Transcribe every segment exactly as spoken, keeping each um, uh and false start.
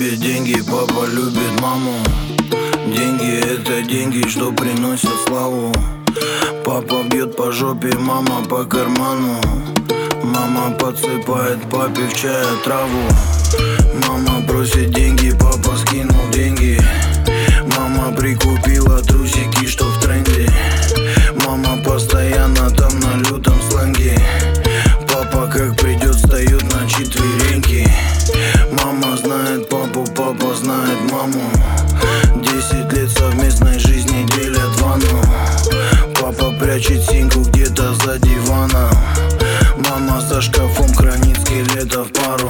любит деньги, папа любит маму. Деньги — это деньги, что приносят славу. Папа бьет по жопе, мама по карману. Мама подсыпает папе в чай траву. Мама просит деньги, папа скинул деньги. Мама прикупила трусики, что в тренде. Мама постоянно там на лютом сленге. Папа как придет, встает на четвереньки. Мама знает папу, папа знает маму. Десять лет совместной жизни делят ванну. Папа прячет синьку где-то за диваном. Мама за шкафом хранит скелета в пару.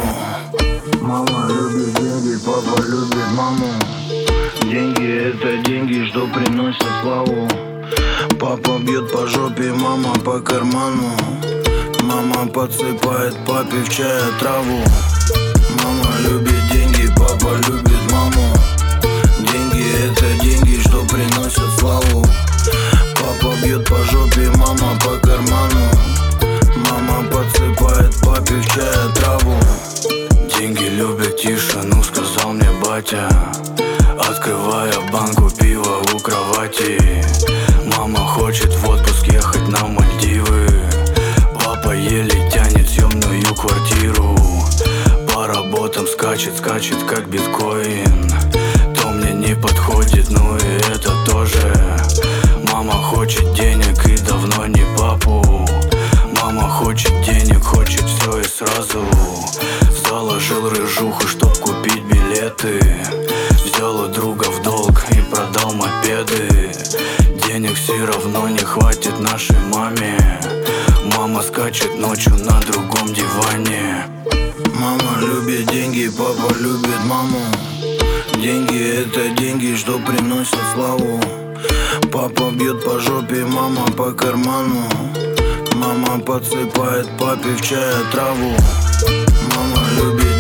Мама любит деньги, папа любит маму. Деньги — это деньги, что приносят славу. Папа бьет по жопе, мама по карману. Мама подсыпает папе в чай траву. Мама любит деньги, папа любит маму. Деньги — это деньги, что приносят славу. Папа бьет по жопе, мама по карману. Мама подсыпает папе в чай траву. Деньги любят тишину, сказал мне батя, открывая банку пива у кровати. Мама хочет в отпуск ехать на Мальдивы. Папа еле тянет съемную квартиру. По работам скачет, скачет как биткоин. То мне не подходит, ну и это тоже. Мама хочет денег и давно не папу. Мама хочет денег, хочет все и сразу. Заложил рыжуху, чтоб купить билеты. Взял у друга в долг и продал мопеды. Денег все равно не хватит нашей маме. Мама скачет ночью на другом диване. Мама любит деньги, папа любит маму. Деньги — это деньги, что приносят славу. Папа бьет по жопе, мама по карману. Мама подсыпает папе в чай траву. Мама любит